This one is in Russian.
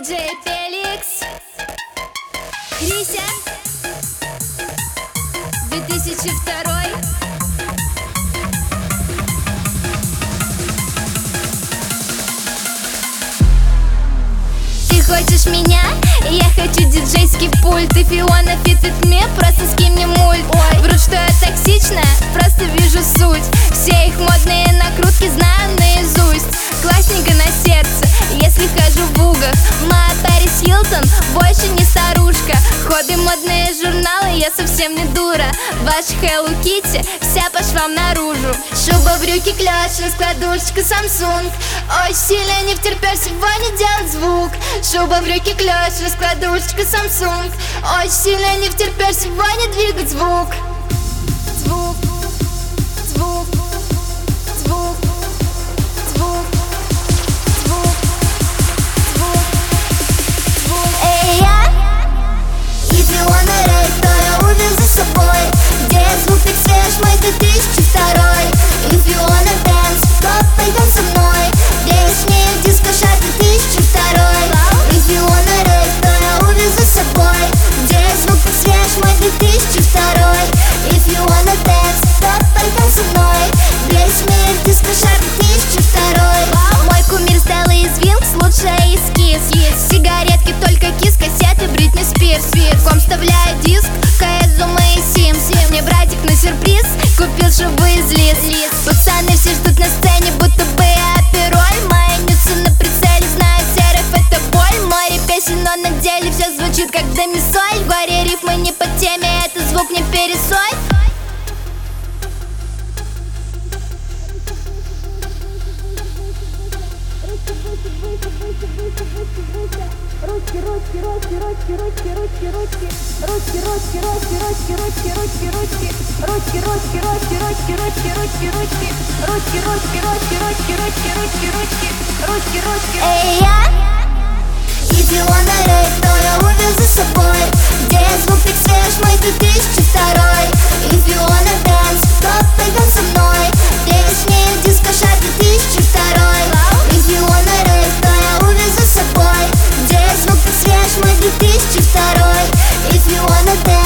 Диджей Феликс, Крися, 2002. Ты хочешь меня? Я хочу диджейский пульт. If you wanna fit with me, просто скинь мне мульт. Врут, что я токсичная, просто вижу суть. Все их модные накрутки знаю наизусть. Классненько на сердце, если хожу в угах. Моя Пэрис Хилтон больше не старушка. Хобби модные журналы, я совсем не дура. Ваша Hello Kitty вся по швам наружу. Шуба, брюки, клёш, раскладушечка Samsung. Ой, сильно не втерпёшь сегодня делать звук. Шуба, брюки, клёш, раскладушечка Samsung. Ой, сильно не втерпёшь сегодня двигать звук. Звук, звук, звук, звук, звук, звук, звук. Эй, я! If you wanna rave, то я увезу с собой. Где звук так свеж, мой 2002. If you wanna dance, то пойдем со мной. Песни диско шар 2002. If you wanna rave, то я увезу с собой. Где звук так свеж, мой 2002. If you wanna dance, то пойдем со мной. Песни диско шар 2002. Мой кумир Стелла из Винкс, лучшая из Кис. Сигаретки только Кис, кассеты Бритни Спирс. Ком вставляю диск, КС, Зума и Симс. Мне братик на сюрприз купил шубу из лис. Пацаны все ждут на сцене, будто бы я опероль. Мои нюцы на прицеле, знаю, серых это боль. Море песен, но на деле все звучит как домисоль. В горе рифмы не по теме, это звук не пересоль. Эй, я! If you wanna rave, то я увезу с собой. Где звук так свеж, мой 2002. If you wanna dance, то пойдем со мной. Песни диско шар 2002. If you wanna rave, то я увезу с собой. Где звук так свеж, мой 2002. If you wanna dance.